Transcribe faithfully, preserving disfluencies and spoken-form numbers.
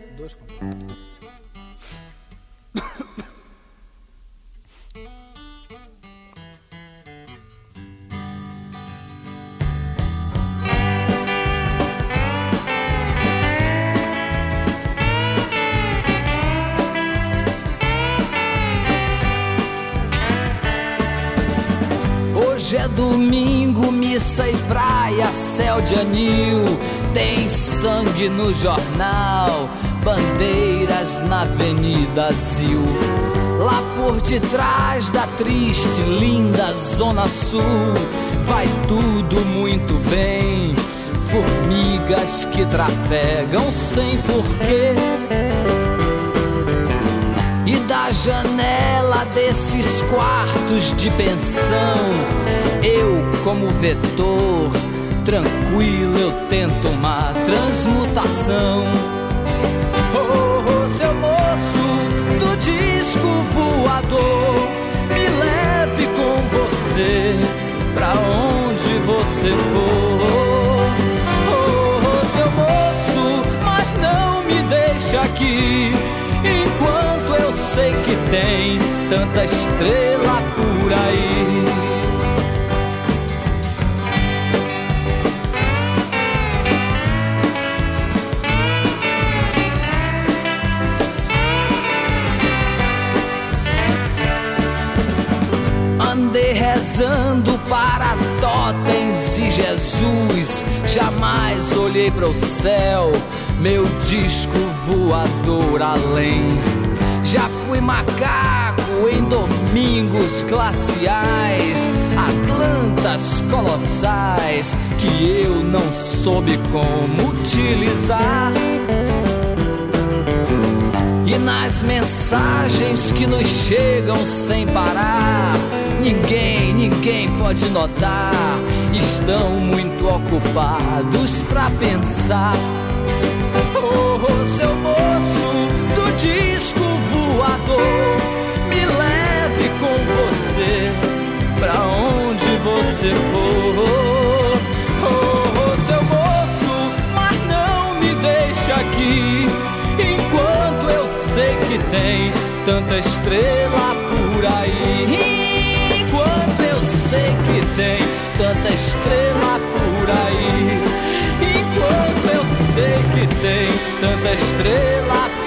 Dois compassos. Hoje é domingo, missa e praia, céu de anil, tem sangue no jornal, bandeiras na Avenida Zil. Lá por detrás da triste, linda Zona Sul, vai tudo muito bem, formigas que trafegam sem porquê. E da janela desses quartos de pensão, eu como vetor, tranquilo eu tento uma transmutação. Oh, oh, seu moço do disco voador, me leve com você pra onde você for. Oh, oh, seu moço, mas não me deixe aqui, enquanto eu sei que tem tanta estrela por aí. Andei rezando para totens e Jesus, jamais olhei para o céu, meu disco voador além. Já fui macaco em domingos glaciais, Atlantas colossais que eu não soube como utilizar. E nas mensagens que nos chegam sem parar, ninguém, ninguém pode notar, estão muito ocupados pra pensar. Oh, oh, seu moço do disco voador, me leve com você pra onde você for. Oh, oh, seu moço, mas não me deixe aqui, enquanto eu sei que tem tanta estrela por aí. Enquanto eu sei que tem tanta estrela por aí. Enquanto eu sei que tem tanta estrela por aí.